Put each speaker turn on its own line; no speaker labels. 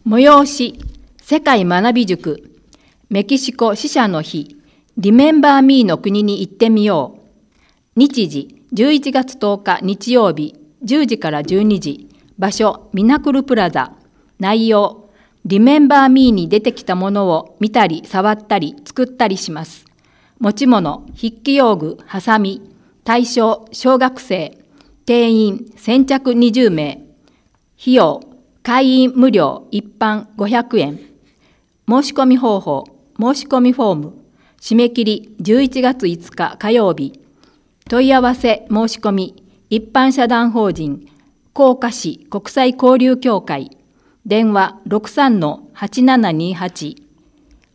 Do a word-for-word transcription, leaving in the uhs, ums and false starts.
催し、世界学び塾、メキシコ死者の日、リメンバーミーの国に行ってみよう。日時、じゅういちがつとおか日曜日、じゅうじからじゅうにじ、場所、ミナクルプラザ。内容、リメンバーミーに出てきたものを見たり触ったり作ったりします。持ち物、筆記用具、ハサミ。対象、小学生。定員、先着にじゅうめい。費用、会員無料、一般ごひゃくえん。申し込み方法、申し込みフォーム。締め切りじゅういちがついつか火曜日。問い合わせ申し込み、一般社団法人、甲賀市国際交流協会。電話 ろくさんのはちななにはち。